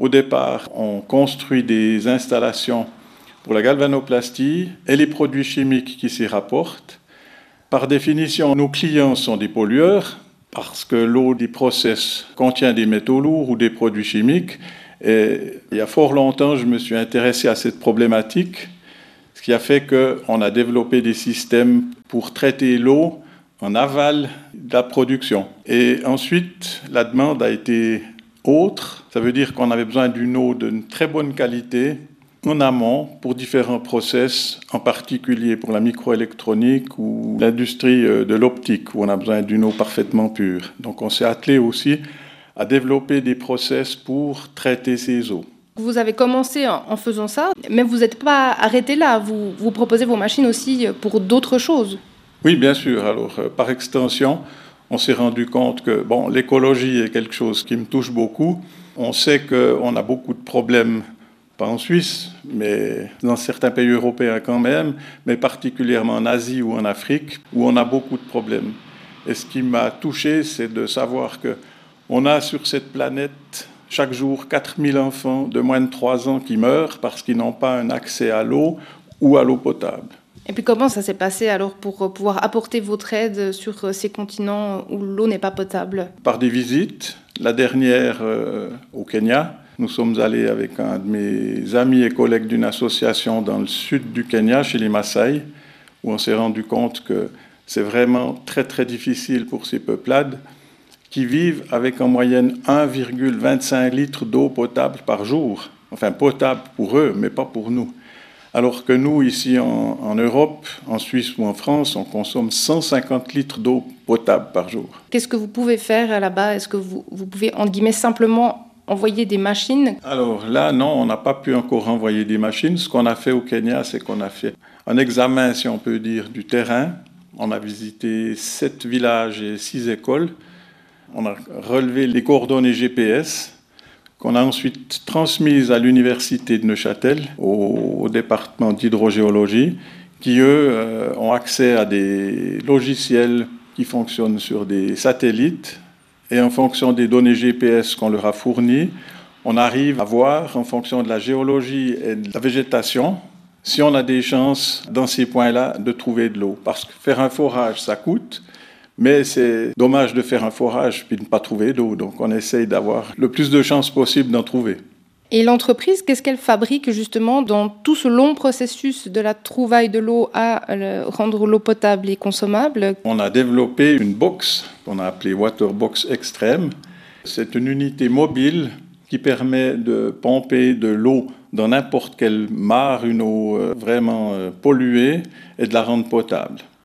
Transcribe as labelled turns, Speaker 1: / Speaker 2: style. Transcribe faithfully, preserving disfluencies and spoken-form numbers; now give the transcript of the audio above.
Speaker 1: Au départ, on construit des installations pour la galvanoplastie et les produits chimiques qui s'y rapportent. Par définition, nos clients sont des pollueurs parce que l'eau des process contient des métaux lourds ou des produits chimiques. Et il y a fort longtemps, je me suis intéressé à cette problématique, ce qui a fait qu'on a développé des systèmes pour traiter l'eau en aval de la production. Et ensuite, la demande a été autre. Ça veut dire qu'on avait besoin d'une eau d'une très bonne qualité en amont pour différents process, en particulier pour la microélectronique ou l'industrie de l'optique, où on a besoin d'une eau parfaitement pure. Donc on s'est attelé aussi à développer des process pour traiter ces eaux.
Speaker 2: Vous avez commencé en faisant ça, mais vous n'êtes pas arrêté là. Vous, vous proposez vos machines aussi pour d'autres choses.
Speaker 1: Oui, bien sûr. Alors, euh, par extension, on s'est rendu compte que bon, l'écologie est quelque chose qui me touche beaucoup. On sait qu'on a beaucoup de problèmes, pas en Suisse, mais dans certains pays européens quand même, mais particulièrement en Asie ou en Afrique, où on a beaucoup de problèmes. Et ce qui m'a touché, c'est de savoir qu'on a sur cette planète chaque jour quatre mille enfants de moins de trois ans qui meurent parce qu'ils n'ont pas un accès à l'eau ou à l'eau potable.
Speaker 2: Et puis comment ça s'est passé alors pour pouvoir apporter votre aide sur ces continents où l'eau n'est pas potable?
Speaker 1: Par des visites. La dernière euh, au Kenya. Nous sommes allés avec un de mes amis et collègues d'une association dans le sud du Kenya, chez les Maasai, où on s'est rendu compte que c'est vraiment très très difficile pour ces peuplades qui vivent avec en moyenne un virgule vingt-cinq litres d'eau potable par jour. Enfin potable pour eux, mais pas pour nous. Alors que nous, ici en, en Europe, en Suisse ou en France, on consomme cent cinquante litres d'eau potable par jour.
Speaker 2: Qu'est-ce que vous pouvez faire là-bas? Est-ce que vous, vous pouvez, entre guillemets, simplement envoyer des machines?
Speaker 1: Alors là, non, on n'a pas pu encore envoyer des machines. Ce qu'on a fait au Kenya, c'est qu'on a fait un examen, si on peut dire, du terrain. On a visité sept villages et six écoles. On a relevé les coordonnées G P S qu'on a ensuite transmises à l'université de Neuchâtel, au, au département d'hydrogéologie, qui, eux, euh, ont accès à des logiciels qui fonctionnent sur des satellites. Et en fonction des données G P S qu'on leur a fournies, on arrive à voir, en fonction de la géologie et de la végétation, si on a des chances, dans ces points-là, de trouver de l'eau. Parce que faire un forage, ça coûte. Mais c'est dommage de faire un forage puis de ne pas trouver d'eau. Donc on essaye d'avoir le plus de chances possible d'en trouver.
Speaker 2: Et l'entreprise, qu'est-ce qu'elle fabrique justement dans tout ce long processus de la trouvaille de l'eau à rendre l'eau potable et consommable?
Speaker 1: On a développé une box qu'on a appelée Waterbox Extreme. C'est une unité mobile qui permet de pomper de l'eau dans n'importe quelle mare, une eau vraiment polluée, et de la rendre potable.